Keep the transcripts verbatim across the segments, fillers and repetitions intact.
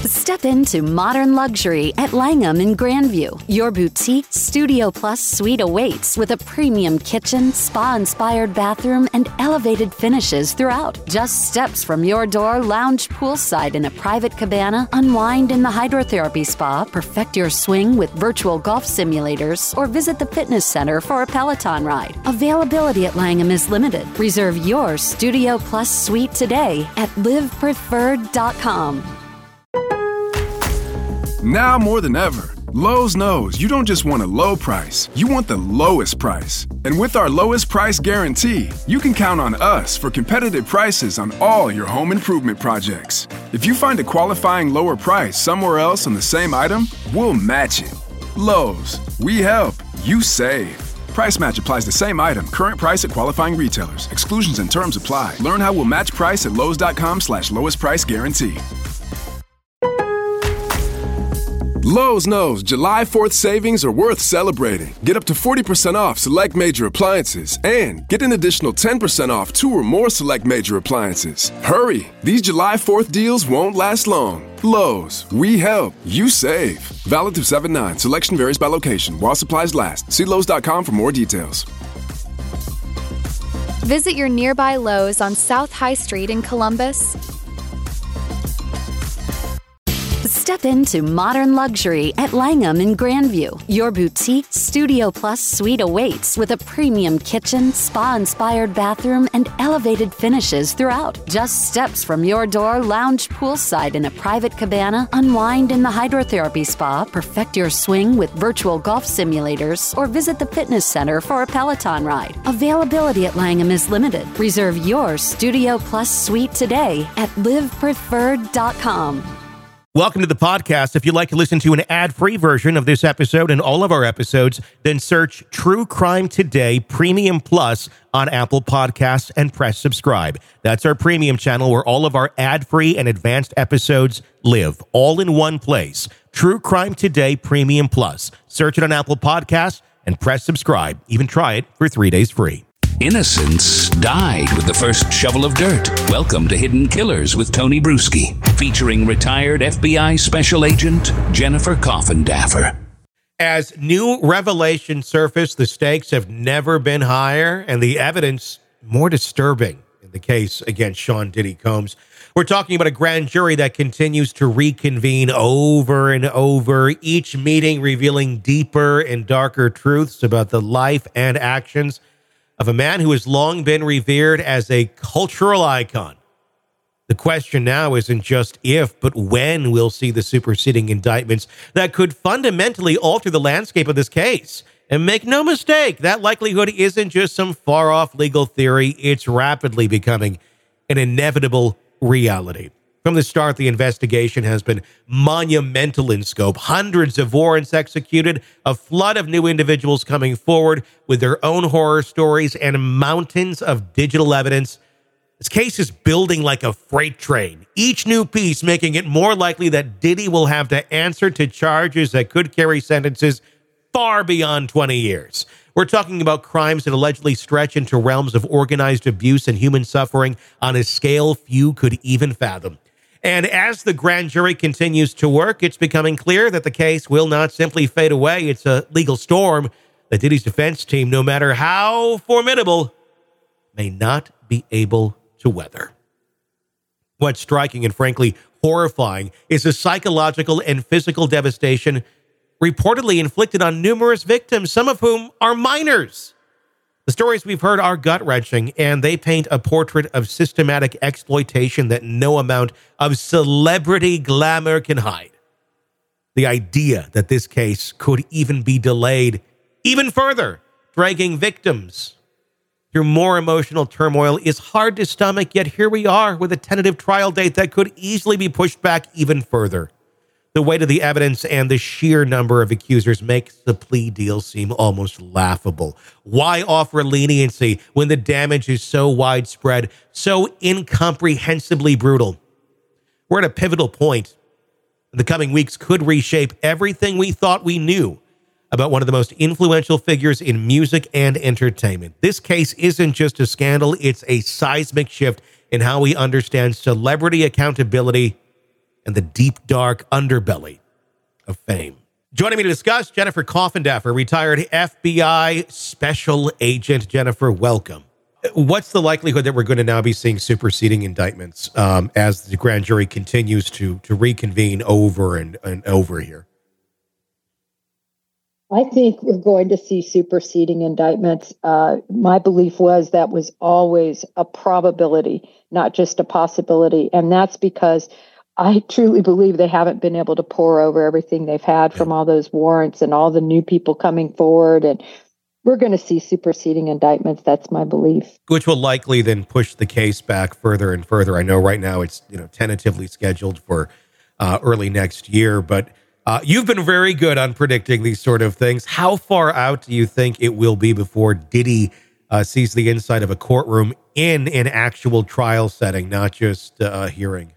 Step into modern luxury at Langham in Grandview. Your boutique Studio Plus suite awaits with a premium kitchen, spa-inspired bathroom, and elevated finishes throughout. Just steps from your door, lounge poolside in a private cabana, unwind in the hydrotherapy spa, perfect your swing with virtual golf simulators, or visit the fitness center for a Peloton ride. Availability at Langham is limited. Reserve your Studio Plus suite today at live preferred dot com. Now more than ever, Lowe's knows you don't just want a low price, you want the lowest price. And with our lowest price guarantee, you can count on us for competitive prices on all your home improvement projects. If you find a qualifying lower price somewhere else on the same item, we'll match it. Lowe's, we help, you save. Price match applies the same item, current price at qualifying retailers. Exclusions and terms apply. Learn how we'll match price at lowes.com slash lowest price guarantee. Lowe's knows July fourth savings are worth celebrating. Get up to forty percent off select major appliances and get an additional ten percent off two or more select major appliances. Hurry! These July fourth deals won't last long. Lowe's, we help, you save. Valid through seven nine. Selection varies by location. While supplies last. See lowes dot com for more details. Visit your nearby Lowe's on South High Street in Columbus. Step into modern luxury at Langham in Grandview. Your boutique Studio Plus suite awaits with a premium kitchen, spa-inspired bathroom, and elevated finishes throughout. Just steps from your door, lounge poolside in a private cabana, unwind in the hydrotherapy spa, perfect your swing with virtual golf simulators, or visit the fitness center for a Peloton ride. Availability at Langham is limited. Reserve your Studio Plus suite today at live preferred dot com. Welcome to the podcast. If you'd like to listen to an ad-free version of this episode and all of our episodes, then search True Crime Today Premium Plus on Apple Podcasts and press subscribe. That's our premium channel where all of our ad-free and advanced episodes live, all in one place. True Crime Today Premium Plus. Search it on Apple Podcasts and press subscribe. Even try it for three days free. Innocence died with the first shovel of dirt. Welcome to Hidden Killers with Tony Bruschi, featuring retired F B I Special Agent Jennifer Coffindaffer. As new revelations surface, the stakes have never been higher and the evidence more disturbing in the case against Sean Diddy Combs. We're talking about a grand jury that continues to reconvene over and over, each meeting revealing deeper and darker truths about the life and actions of a man who has long been revered as a cultural icon. The question now isn't just if, but when we'll see the superseding indictments that could fundamentally alter the landscape of this case. And make no mistake, that likelihood isn't just some far-off legal theory. It's rapidly becoming an inevitable reality. From the start, the investigation has been monumental in scope. Hundreds of warrants executed, a flood of new individuals coming forward with their own horror stories, and mountains of digital evidence. This case is building like a freight train, each new piece making it more likely that Diddy will have to answer to charges that could carry sentences far beyond twenty years. We're talking about crimes that allegedly stretch into realms of organized abuse and human suffering on a scale few could even fathom. And as the grand jury continues to work, it's becoming clear that the case will not simply fade away. It's a legal storm that Diddy's defense team, no matter how formidable, may not be able to weather. What's striking and frankly horrifying is the psychological and physical devastation reportedly inflicted on numerous victims, some of whom are minors. The stories we've heard are gut-wrenching, and they paint a portrait of systematic exploitation that no amount of celebrity glamour can hide. The idea that this case could even be delayed even further, dragging victims through more emotional turmoil, is hard to stomach, yet here we are with a tentative trial date that could easily be pushed back even further. The weight of the evidence and the sheer number of accusers makes the plea deal seem almost laughable. Why offer leniency when the damage is so widespread, so incomprehensibly brutal? We're at a pivotal point. The coming weeks could reshape everything we thought we knew about one of the most influential figures in music and entertainment. This case isn't just a scandal, it's a seismic shift in how we understand celebrity accountability and the deep, dark underbelly of fame. Joining me to discuss, Jennifer Coffindaffer, retired F B I special agent. Jennifer, welcome. What's the likelihood that we're going to now be seeing superseding indictments um, as the grand jury continues to to reconvene over and, and over here? I think we're going to see superseding indictments. Uh, my belief was that was always a probability, not just a possibility. And that's because I truly believe they haven't been able to pour over everything they've had from all those warrants and all the new people coming forward. And we're going to see superseding indictments. That's my belief. Which will likely then push the case back further and further. I know right now it's, you know, tentatively scheduled for uh, early next year, but Uh, you've been very good on predicting these sort of things. How far out do you think it will be before Diddy uh, sees the inside of a courtroom in an actual trial setting, not just uh, a hearing?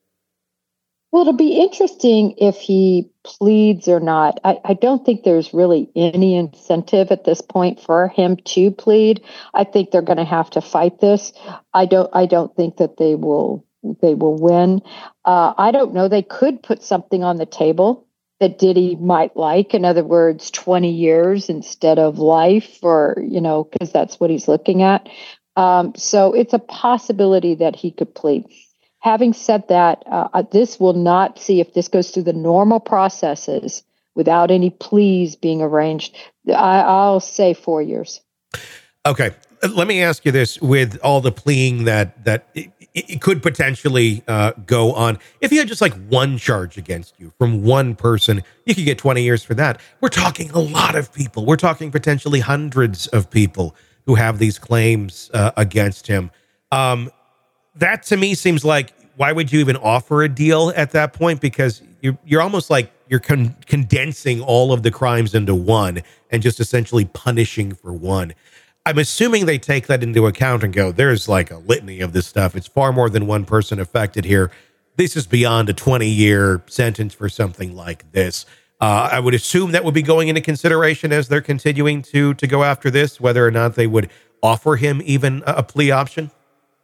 Well, it'll be interesting if he pleads or not. I, I don't think there's really any incentive at this point for him to plead. I think they're going to have to fight this. I don't. I don't think that they will. They will win. Uh, I don't know. They could put something on the table that Diddy might like. In other words, twenty years instead of life, or, you know, because that's what he's looking at. Um, so it's a possibility that he could plead. Having said that, uh, this will not see if this goes through the normal processes without any pleas being arranged. I, I'll say four years. Okay. Let me ask you this, with all the pleading that, that it, it could potentially uh, go on. If you had just like one charge against you from one person, you could get twenty years for that. We're talking a lot of people. We're talking potentially hundreds of people who have these claims uh, against him. Um, that to me seems like, why would you even offer a deal at that point? Because you're, you're almost like you're con- condensing all of the crimes into one and just essentially punishing for one. I'm assuming they take that into account and go, there's like a litany of this stuff. It's far more than one person affected here. This is beyond a twenty-year sentence for something like this. Uh, I would assume that would be going into consideration as they're continuing to to go after this, whether or not they would offer him even a, a plea option.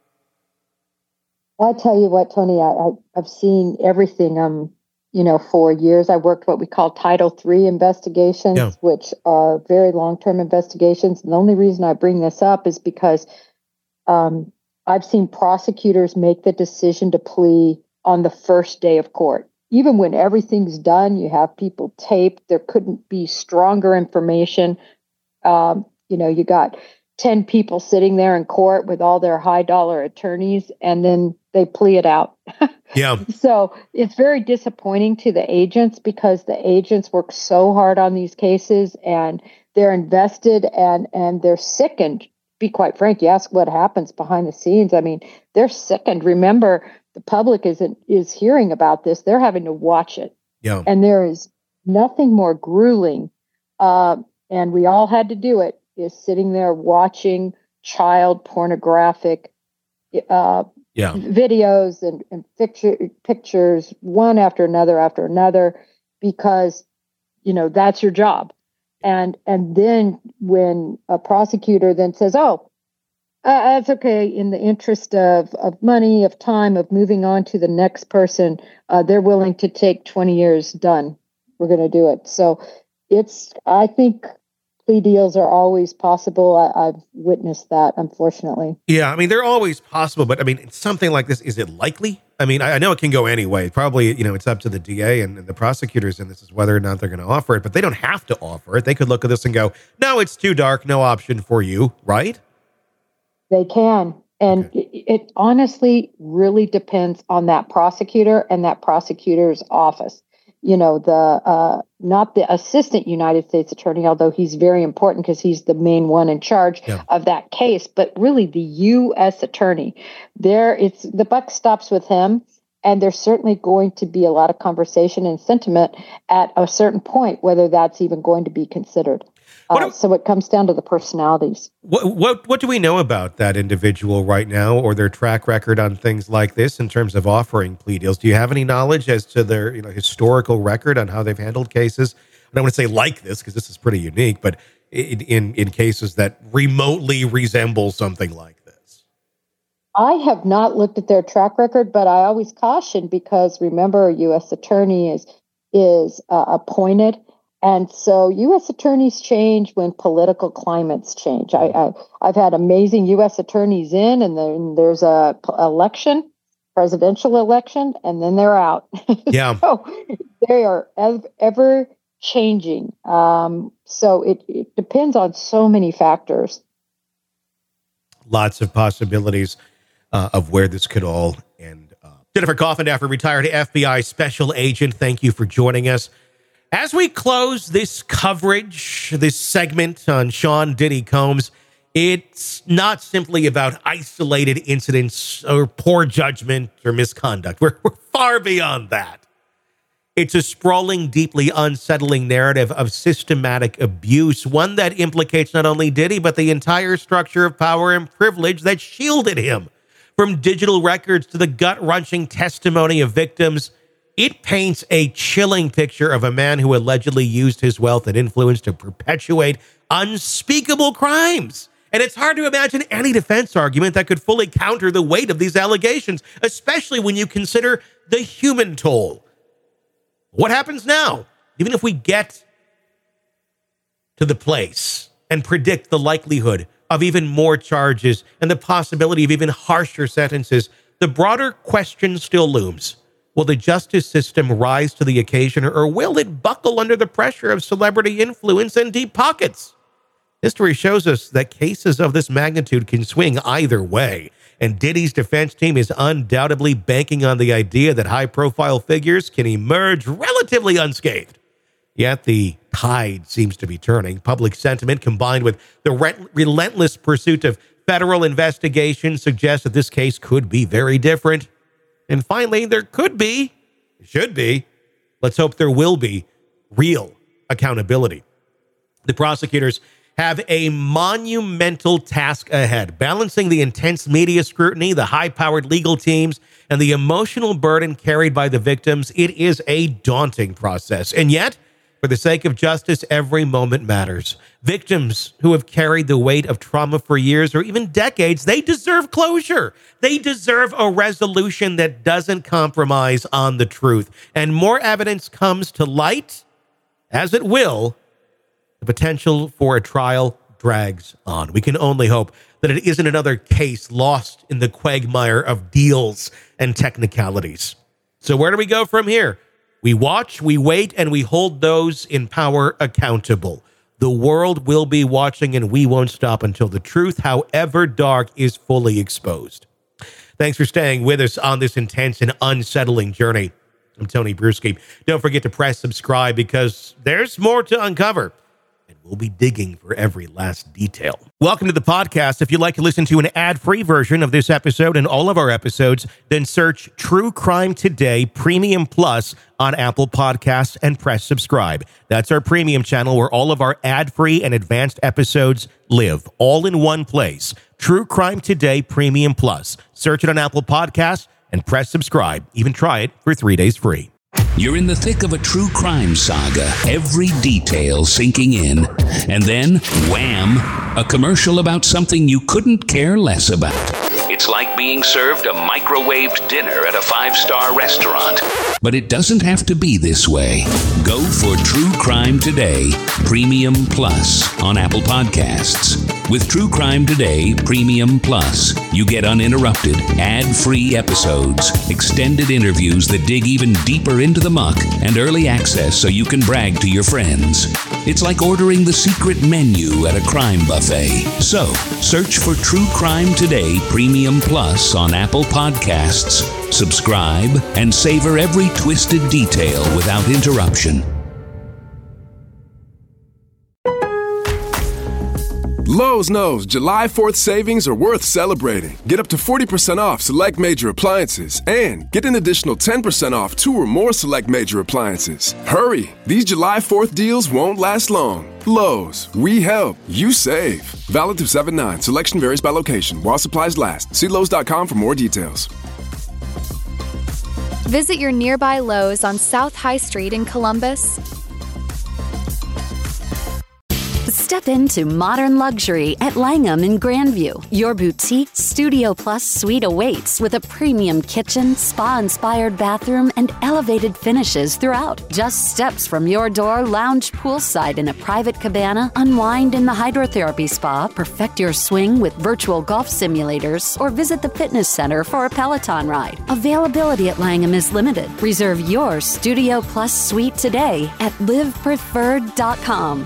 I'll tell you what, Tony, I, I, I've seen everything. Um, you know, for years, I worked what we call Title three investigations, yeah. which are very long-term investigations. And the only reason I bring this up is because um, I've seen prosecutors make the decision to plea on the first day of court. Even when everything's done, you have people taped. There couldn't be stronger information. Um, you know, you got ten people sitting there in court with all their high-dollar attorneys, and then they plea it out. Yeah. So it's very disappointing to the agents because the agents work so hard on these cases and they're invested and, and they're sickened. Be quite frank, you ask what happens behind the scenes. I mean, they're sickened. Remember, the public isn't is hearing about this. They're having to watch it. Yeah. And there is nothing more grueling. Uh, and we all had to do it, is sitting there watching child pornographic uh Yeah. videos and, and picture, pictures, one after another after another, because, you know, that's your job. And and then when a prosecutor then says, oh, uh, that's okay, in the interest of, of money, of time, of moving on to the next person, uh, they're willing to take twenty years, done. We're going to do it. So it's, I think, plea deals are always possible. I, I've witnessed that, unfortunately. Yeah, I mean, they're always possible, but I mean, something like this, is it likely? I mean, I, I know it can go anyway. Probably, you know, it's up to the D A and, and the prosecutors, and this is whether or not they're going to offer it, but they don't have to offer it. They could look at this and go, no, it's too dark, no option for you, right? They can. And okay. it, it honestly really depends on that prosecutor and that prosecutor's office. You know, the uh, not the assistant United States attorney, although he's very important because he's the main one in charge yeah. of that case, but really the U S attorney. There, it's the buck stops with him, and there's certainly going to be a lot of conversation and sentiment at a certain point, whether that's even going to be considered. Uh, do, so it comes down to the personalities. What, what what do we know about that individual right now, or their track record on things like this in terms of offering plea deals? Do you have any knowledge as to their you know historical record on how they've handled cases? I don't want to say like this because this is pretty unique, but in, in in cases that remotely resemble something like this. I have not looked at their track record, but I always caution because remember, a U S attorney is is uh, appointed, and so U S attorneys change when political climates change. I, I I've had amazing U S attorneys in, and then there's a p- election, presidential election, and then they're out. Yeah, so they are ev- ever changing. Um, so it, it depends on so many factors. Lots of possibilities uh, of where this could all end up. Jennifer Coffindaffer, retired F B I special agent, thank you for joining us. As we close this coverage, this segment on Sean Diddy Combs, it's not simply about isolated incidents or poor judgment or misconduct. We're, we're far beyond that. It's a sprawling, deeply unsettling narrative of systematic abuse, one that implicates not only Diddy, but the entire structure of power and privilege that shielded him. From digital records to the gut-wrenching testimony of victims, it paints a chilling picture of a man who allegedly used his wealth and influence to perpetuate unspeakable crimes. And it's hard to imagine any defense argument that could fully counter the weight of these allegations, especially when you consider the human toll. What happens now? Even if we get to the place and predict the likelihood of even more charges and the possibility of even harsher sentences, the broader question still looms. Will the justice system rise to the occasion, or will it buckle under the pressure of celebrity influence and deep pockets? History shows us that cases of this magnitude can swing either way, and Diddy's defense team is undoubtedly banking on the idea that high-profile figures can emerge relatively unscathed. Yet the tide seems to be turning. Public sentiment, combined with the re- relentless pursuit of federal investigation, suggests that this case could be very different. And finally, there could be, should be, let's hope there will be, real accountability. The prosecutors have a monumental task ahead, balancing the intense media scrutiny, the high-powered legal teams, and the emotional burden carried by the victims. It is a daunting process. And yet, for the sake of justice, every moment matters. Victims who have carried the weight of trauma for years or even decades, they deserve closure. They deserve a resolution that doesn't compromise on the truth. And more evidence comes to light, as it will, the potential for a trial drags on. We can only hope that it isn't another case lost in the quagmire of deals and technicalities. So where do we go from here? We watch, we wait, and we hold those in power accountable. The world will be watching, and we won't stop until the truth, however dark, is fully exposed. Thanks for staying with us on this intense and unsettling journey. I'm Tony Bruschi. Don't forget to press subscribe because there's more to uncover. And we'll be digging for every last detail. Welcome to the podcast. If you'd like to listen to an ad-free version of this episode and all of our episodes, then search True Crime Today Premium Plus on Apple Podcasts and press subscribe. That's our premium channel where all of our ad-free and advanced episodes live, all in one place. True Crime Today Premium Plus. Search it on Apple Podcasts and press subscribe. Even try it for three days free. You're in the thick of a true crime saga, every detail sinking in. And then, wham, a commercial about something you couldn't care less about. It's like being served a microwaved dinner at a five-star restaurant. But it doesn't have to be this way. Go for True Crime Today Premium Plus on Apple Podcasts. With True Crime Today Premium Plus, you get uninterrupted, ad-free episodes, extended interviews that dig even deeper into the muck, and early access so you can brag to your friends. It's like ordering the secret menu at a crime buffet. So, search for True Crime Today Premium Plus on Apple Podcasts, subscribe, and savor every twisted detail without interruption. Lowe's knows July fourth savings are worth celebrating. Get up to forty percent off select major appliances and get an additional ten percent off two or more select major appliances. Hurry! These July fourth deals won't last long. Lowe's, we help, you save. Valid through seven nine. Selection varies by location. While supplies last. See Lowe's dot com for more details. Visit your nearby Lowe's on South High Street in Columbus. Step into modern luxury at Langham in Grandview. Your boutique Studio Plus suite awaits with a premium kitchen, spa-inspired bathroom, and elevated finishes throughout. Just steps from your door, lounge poolside in a private cabana, unwind in the hydrotherapy spa, perfect your swing with virtual golf simulators, or visit the fitness center for a Peloton ride. Availability at Langham is limited. Reserve your Studio Plus suite today at live preferred dot com.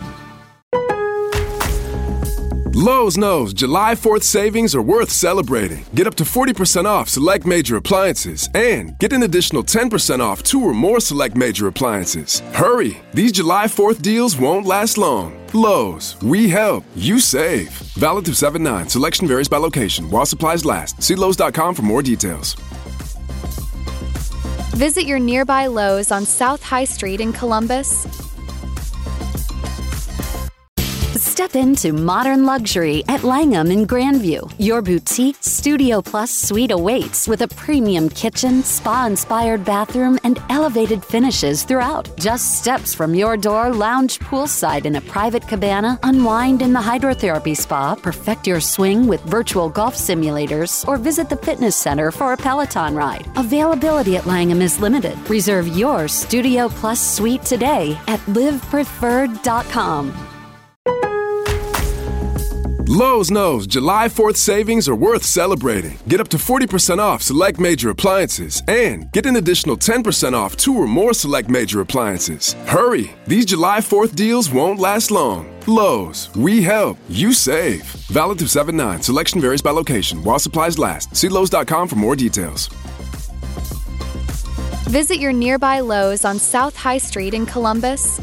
Lowe's knows July fourth savings are worth celebrating. Get up to forty percent off select major appliances and get an additional ten percent off two or more select major appliances. Hurry! These July fourth deals won't last long. Lowe's, we help, you save. Valid through seven nine. Selection varies by location while supplies last. See Lowe's dot com for more details. Visit your nearby Lowe's on South High Street in Columbus. Step into modern luxury at Langham in Grandview. Your boutique Studio Plus suite awaits with a premium kitchen, spa-inspired bathroom, and elevated finishes throughout. Just steps from your door, lounge poolside in a private cabana, unwind in the hydrotherapy spa, perfect your swing with virtual golf simulators, or visit the fitness center for a Peloton ride. Availability at Langham is limited. Reserve your Studio Plus suite today at live preferred dot com. Lowe's knows July fourth savings are worth celebrating. Get up to forty percent off select major appliances and get an additional ten percent off two or more select major appliances. Hurry! These July fourth deals won't last long. Lowe's, we help, you save. Valid through seven nine. Selection varies by location while supplies last. See Lowe's dot com for more details. Visit your nearby Lowe's on South High Street in Columbus.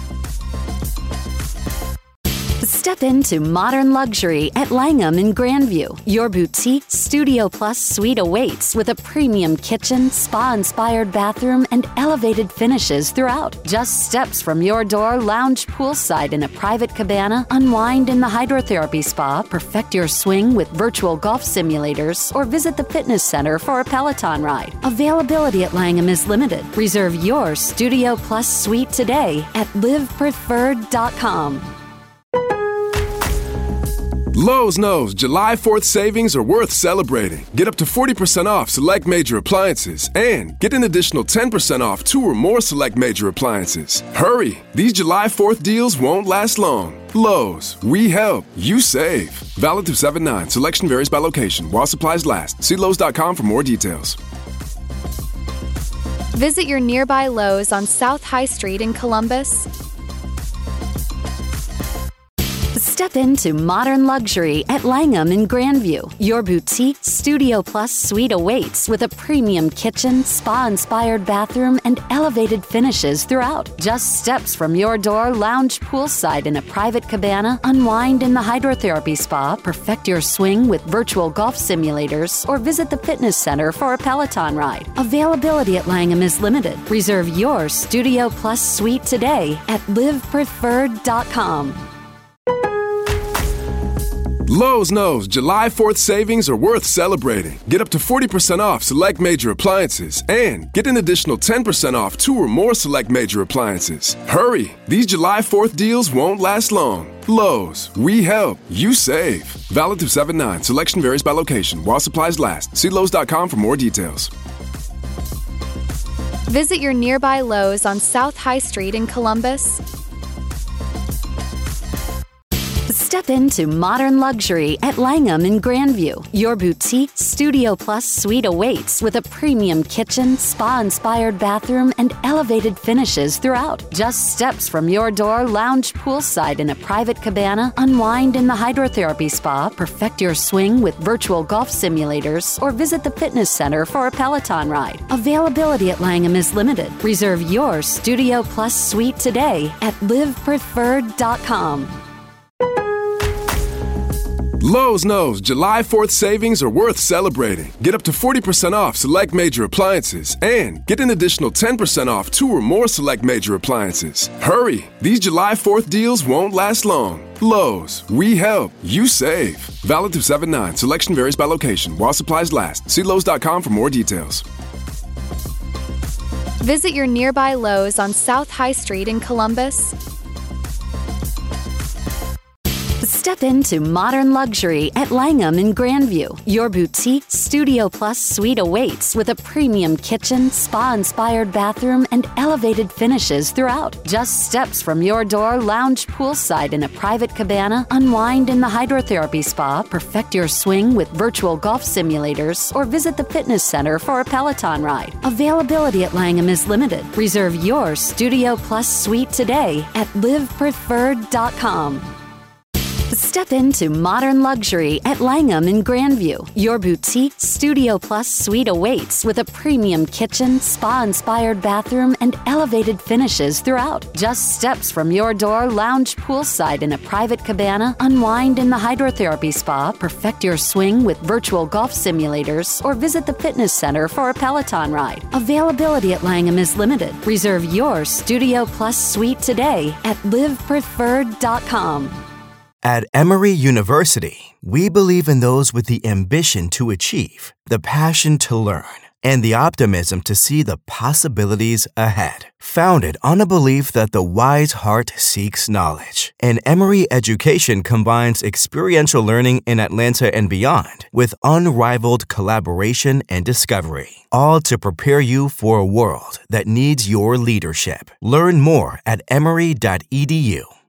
Step into modern luxury at Langham in Grandview. Your boutique Studio Plus suite awaits with a premium kitchen, spa-inspired bathroom, and elevated finishes throughout. Just steps from your door, lounge poolside in a private cabana, unwind in the hydrotherapy spa, perfect your swing with virtual golf simulators, or visit the fitness center for a Peloton ride. Availability at Langham is limited. Reserve your Studio Plus suite today at live preferred dot com. Lowe's knows July fourth savings are worth celebrating. Get up to forty percent off select major appliances and get an additional ten percent off two or more select major appliances. Hurry! These July fourth deals won't last long. Lowe's, we help, you save. Valid through seven nine. Selection varies by location while supplies last. See Lowe's dot com for more details. Visit your nearby Lowe's on South High Street in Columbus. Step into modern luxury at Langham in Grandview. Your boutique Studio Plus suite awaits with a premium kitchen, spa-inspired bathroom, and elevated finishes throughout. Just steps from your door, lounge poolside in a private cabana, unwind in the hydrotherapy spa, perfect your swing with virtual golf simulators, or visit the fitness center for a Peloton ride. Availability at Langham is limited. Reserve your Studio Plus suite today at live preferred dot com. Lowe's knows July fourth savings are worth celebrating. Get up to forty percent off select major appliances and get an additional ten percent off two or more select major appliances. Hurry! These July fourth deals won't last long. Lowe's, we help, you save. Valid through seven nine. Selection varies by location while supplies last. See Lowe's dot com for more details. Visit your nearby Lowe's on South High Street in Columbus. Step into modern luxury at Langham in Grandview. Your boutique Studio Plus suite awaits with a premium kitchen, spa-inspired bathroom, and elevated finishes throughout. Just steps from your door, lounge poolside in a private cabana, unwind in the hydrotherapy spa, perfect your swing with virtual golf simulators, or visit the fitness center for a Peloton ride. Availability at Langham is limited. Reserve your Studio Plus suite today at live preferred dot com. Lowe's knows July fourth savings are worth celebrating. Get up to forty percent off select major appliances and get an additional ten percent off two or more select major appliances. Hurry! These July fourth deals won't last long. Lowe's, we help, you save. Valid through seven nine. Selection varies by location while supplies last. See Lowe's dot com for more details. Visit your nearby Lowe's on South High Street in Columbus. Step into modern luxury at Langham in Grandview. Your boutique Studio Plus suite awaits with a premium kitchen, spa-inspired bathroom, and elevated finishes throughout. Just steps from your door, lounge poolside in a private cabana, unwind in the hydrotherapy spa, perfect your swing with virtual golf simulators, or visit the fitness center for a Peloton ride. Availability at Langham is limited. Reserve your Studio Plus suite today at live preferred dot com. Step into modern luxury at Langham in Grandview. Your boutique Studio Plus suite awaits with a premium kitchen, spa-inspired bathroom, and elevated finishes throughout. Just steps from your door, lounge poolside in a private cabana, unwind in the hydrotherapy spa, perfect your swing with virtual golf simulators, or visit the fitness center for a Peloton ride. Availability at Langham is limited. Reserve your Studio Plus suite today at live preferred dot com. At Emory University, we believe in those with the ambition to achieve, the passion to learn, and the optimism to see the possibilities ahead. Founded on a belief that the wise heart seeks knowledge, and Emory education combines experiential learning in Atlanta and beyond with unrivaled collaboration and discovery, all to prepare you for a world that needs your leadership. Learn more at emory dot e d u.